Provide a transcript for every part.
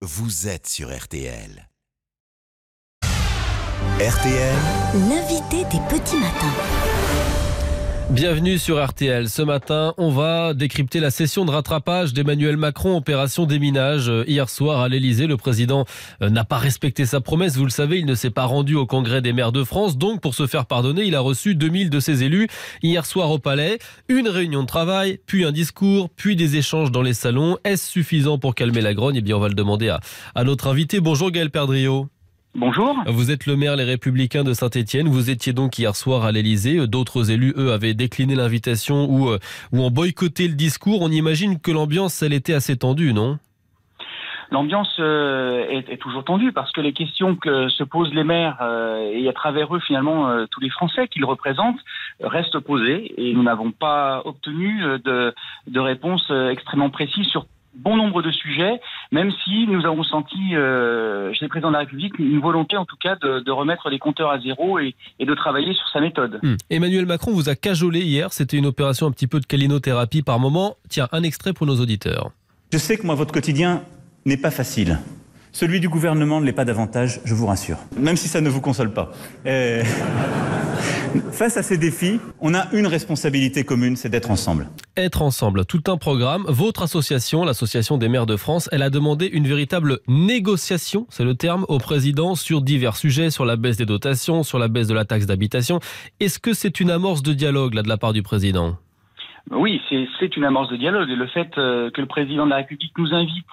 vous êtes sur RTL. RTL, l'invité des petits matins. Bienvenue sur RTL. Ce matin, on va décrypter la session de rattrapage d'Emmanuel Macron, opération déminage. Hier soir à l'Elysée, le président n'a pas respecté sa promesse. Vous le savez, il ne s'est pas rendu au Congrès des maires de France. Donc, pour se faire pardonner, il a reçu 2000 de ses élus hier soir au Palais. Une réunion de travail, puis un discours, puis des échanges dans les salons. Est-ce suffisant pour calmer la grogne ? Eh bien, on va le demander à notre invité. Bonjour Gaël Perdriau. Bonjour. Vous êtes le maire Les Républicains de Saint-Étienne. Vous étiez donc hier soir à l'Elysée. D'autres élus, eux, avaient décliné l'invitation ou ont boycotté le discours. On imagine que l'ambiance, elle était assez tendue, non ? L'ambiance est toujours tendue parce que les questions que se posent les maires et à travers eux finalement tous les Français qu'ils représentent restent posées et nous n'avons pas obtenu de réponse extrêmement précise sur bon nombre de sujets, même si nous avons senti, chez le président de la République, une volonté en tout cas de remettre les compteurs à zéro et de travailler sur sa méthode. Emmanuel Macron vous a cajolé hier, c'était une opération un petit peu de câlinothérapie par moment. Tiens, un extrait pour nos auditeurs. Je sais que moi, votre quotidien n'est pas facile. Celui du gouvernement ne l'est pas davantage, je vous rassure. Même si ça ne vous console pas. Face à ces défis, on a une responsabilité commune, c'est d'être ensemble. Être ensemble, tout un programme. Votre association, l'Association des maires de France, elle a demandé une véritable négociation, c'est le terme, au président sur divers sujets, sur la baisse des dotations, sur la baisse de la taxe d'habitation. Est-ce que c'est une amorce de dialogue là de la part du président ? Oui, c'est une amorce de dialogue. Le fait que le président de la République nous invite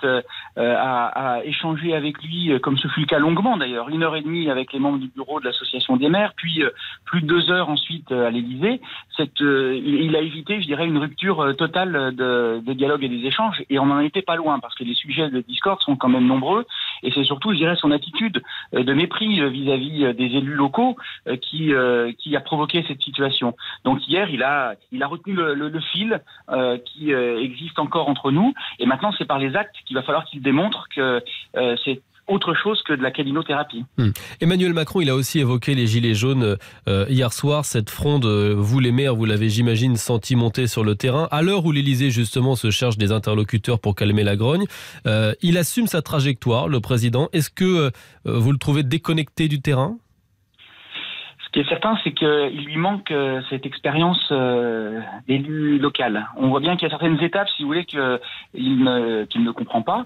à échanger avec lui, comme ce fut le cas longuement d'ailleurs, 1h30 avec les membres du bureau de l'Association des maires, puis plus de 2 heures ensuite à l'Élysée, il a évité, je dirais, une rupture totale de dialogue et des échanges. Et on n'en était pas loin, parce que les sujets de discorde sont quand même nombreux. Et c'est surtout, je dirais, son attitude de mépris vis-à-vis des élus locaux qui a provoqué cette situation. Donc hier, il a retenu le fil qui existe encore entre nous, et maintenant c'est par les actes qu'il va falloir qu'il démontre que c'est autre chose que de la câlinothérapie. Emmanuel Macron, il a aussi évoqué les gilets jaunes hier soir, cette fronde, vous les maires, vous l'avez j'imagine senti monter sur le terrain, à l'heure où l'Élysée justement se cherche des interlocuteurs pour calmer la grogne. Il assume sa trajectoire, le président. Est-ce que vous le trouvez déconnecté du terrain ? Ce qui est certain, c'est qu'il lui manque cette expérience d'élu local. On voit bien qu'il y a certaines étapes, si vous voulez, qu'il ne comprend pas.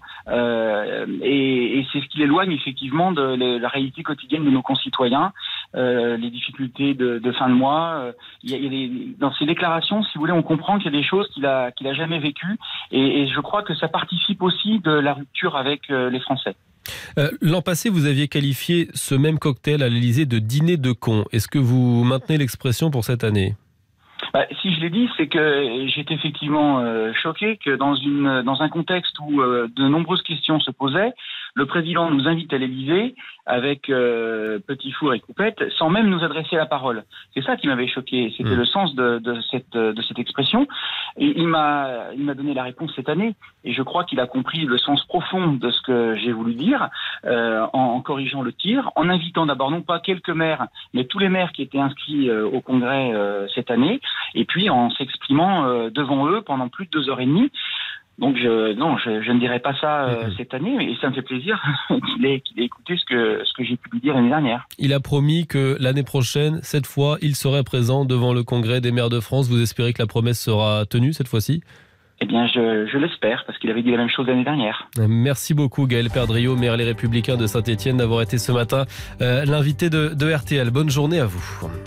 Et c'est ce qui l'éloigne effectivement de la réalité quotidienne de nos concitoyens, les difficultés de fin de mois. Dans ses déclarations, si vous voulez, on comprend qu'il y a des choses qu'il a jamais vécues. Et je crois que ça participe aussi de la rupture avec les Français. L'an passé, vous aviez qualifié ce même cocktail à l'Élysée de dîner de cons. Est-ce que vous maintenez l'expression pour cette année ? Si je l'ai dit, c'est que j'étais effectivement choqué que dans un contexte où de nombreuses questions se posaient, le président nous invite à l'Élysée avec petit four et coupette, sans même nous adresser la parole. C'est ça qui m'avait choqué. C'était le sens de cette expression. Et il m'a donné la réponse cette année. Et je crois qu'il a compris le sens profond de ce que j'ai voulu dire, en corrigeant le tir, en invitant d'abord non pas quelques maires, mais tous les maires qui étaient inscrits au Congrès cette année, et puis en s'exprimant devant eux pendant plus de 2h30. Donc je ne dirais pas ça cette année, et ça me fait plaisir qu'il ait écouté ce que j'ai pu lui dire l'année dernière. Il a promis que l'année prochaine, cette fois, il serait présent devant le Congrès des maires de France. Vous espérez que la promesse sera tenue cette fois-ci ? Eh bien, je l'espère, parce qu'il avait dit la même chose l'année dernière. Merci beaucoup Gaël Perdriau, maire Les Républicains de Saint-Étienne, d'avoir été ce matin l'invité de RTL. Bonne journée à vous.